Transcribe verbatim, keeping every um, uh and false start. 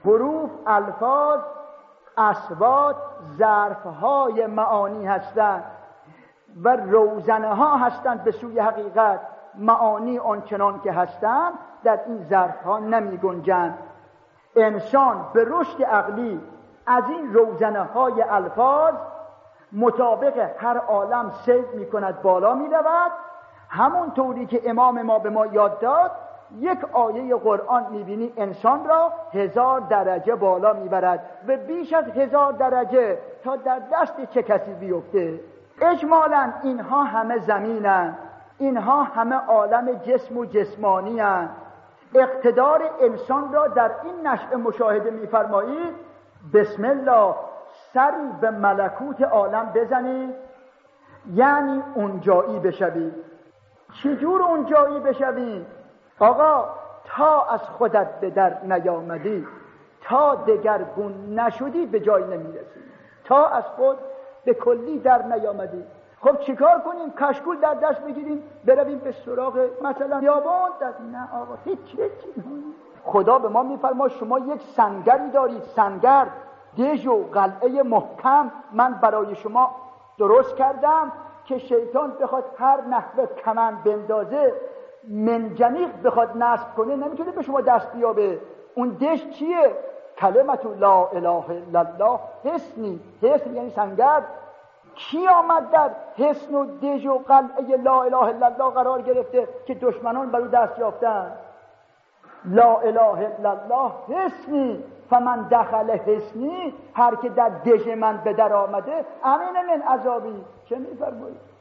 حروف، الفاظ، اصوات ظرفهای معانی هستند و روزنه ها هستند به سوی حقیقت. معانی آنچنان که هستند در این ظرفها نمی گنجند. انسان به رشد عقلی از این روزنه های الفاظ مطابق هر عالم سیر می کند، بالا می رود. همون طوری که امام ما به ما یاد داد، یک آیه قرآن می بینی انسان را هزار درجه بالا می برد و بیش از هزار درجه تا در دست چه کسی بیفته. اجمالاً اینها همه زمینن، اینها همه عالم جسم و جسمانی هستند. اقتدار انسان را در این نشأه مشاهده می‌فرمایید. بسم الله سری به ملکوت عالم بزنید، یعنی اونجایی بشوید. چجور اونجایی بشوید؟ آقا تا از خودت به در نیامدی، تا دگرگون نشدی به جای نمیرسی. تا از خود به کلی در نیامدی. خب چیکار کنیم؟ کشکول در دست بگیریم برویم به سراغ مثلا بیابان؟ نه آقا، هیچ هیچ. خدا به ما میفرما شما یک سنگری دارید، سنگر، دژ و قلعه محکم من برای شما درست کردم که شیطان بخواد هر نحوه کمند بندازه، منجنیق بخواد نصب کنه، نمیتونه به شما دست بیابه. اون دژ چیه؟ کلمت لا اله الا الله حصنی. حصن یعنی سنگر. کی آمد در حصن و دژ و قلعه لا اله الا الله قرار گرفته که دشمنان بر او دست یافتن؟ لا اله الا الله حصنی فمن دخل حصنی، هر که در دژ من به در آمده امین من عذابی. چه میفرمایید؟